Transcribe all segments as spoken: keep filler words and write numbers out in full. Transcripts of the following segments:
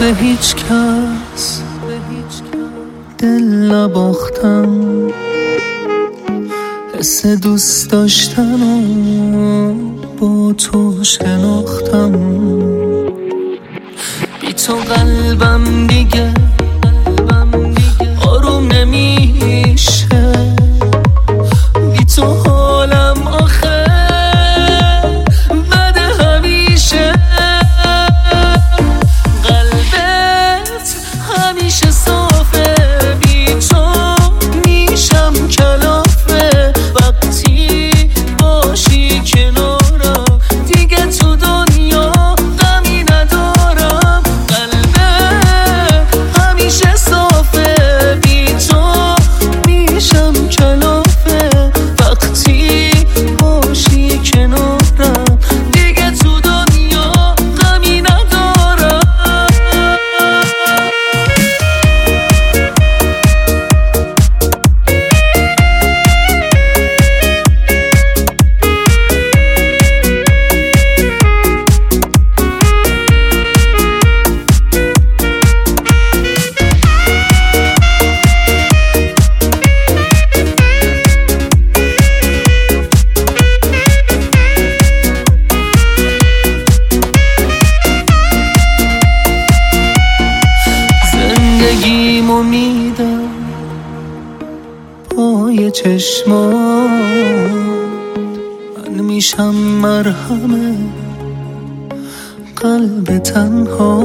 هیچ کس دل نباختم، حس دوست داشتن و با تو شناختم. بی تو قلبم دیگه آروم نمیشه، بی تو حالم آخه بده همیشه. قلبت همیشه صافه، بی تو میشم کلافه. وقتی باشی کنارم دیگه تو دنیا غمی ندارم. قلبت همیشه صافه، بی تو میشم کلافه. وقتی باشی کنارم دیگه تو دنیا غمی ندارم. زندگیمو میدم پای چشمات، من میشم مرهمه قلب تنها.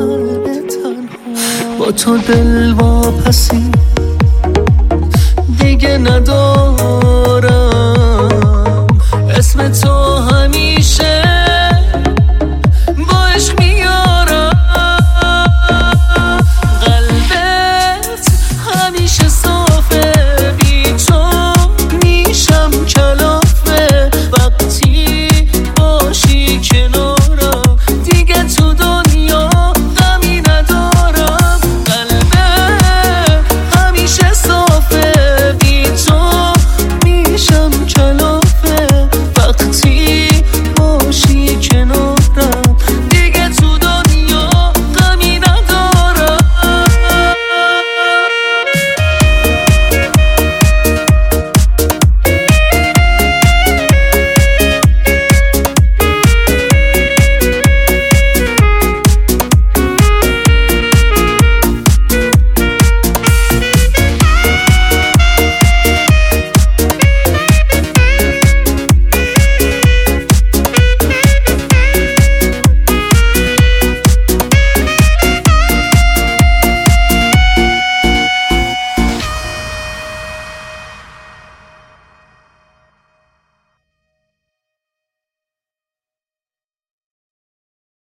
با تو دل واپسی دیگه ندارم، اسم تو همیشه